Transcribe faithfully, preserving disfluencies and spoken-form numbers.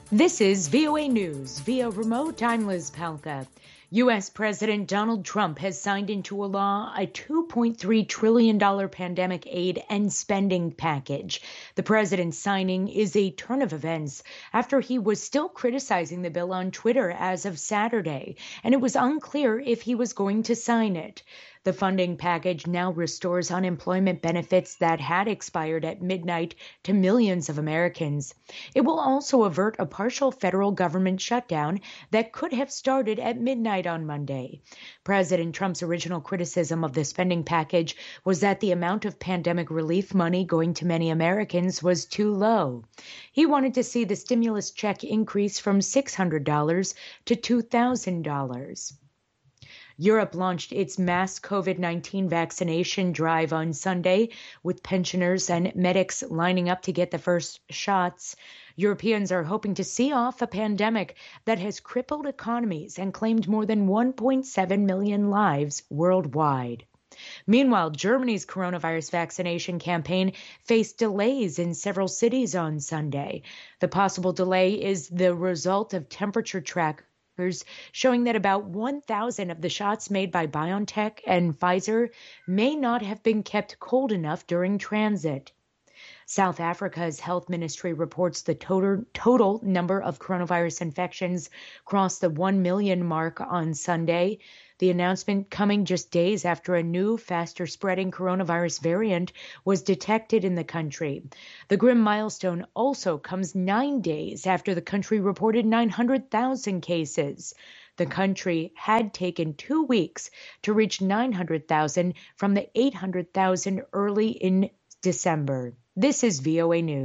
This is V O A News via remote. I'm Liz Palka. U S. President Donald Trump has signed into a law a two point three trillion dollars pandemic aid and spending package. The president's signing is a turn of events after he was still criticizing the bill on Twitter as of Saturday, and it was unclear if he was going to sign it. The funding package now restores unemployment benefits that had expired at midnight to millions of Americans. It will also avert a partial federal government shutdown that could have started at midnight on Monday. President Trump's original criticism of the spending package was that the amount of pandemic relief money going to many Americans was too low. He wanted to see the stimulus check increase from six hundred dollars to two thousand dollars. Europe launched its mass COVID nineteen vaccination drive on Sunday, with pensioners and medics lining up to get the first shots. Europeans are hoping to see off a pandemic that has crippled economies and claimed more than one point seven million lives worldwide. Meanwhile, Germany's coronavirus vaccination campaign faced delays in several cities on Sunday. The possible delay is the result of temperature trackers showing that about one thousand of the shots made by BioNTech and Pfizer may not have been kept cold enough during transit. South Africa's health ministry reports the total, total number of coronavirus infections crossed the one million mark on Sunday. The announcement coming just days after a new, faster-spreading coronavirus variant was detected in the country. The grim milestone also comes nine days after the country reported nine hundred thousand cases. The country had taken two weeks to reach nine hundred thousand from the eight hundred thousand early in December. This is V O A News.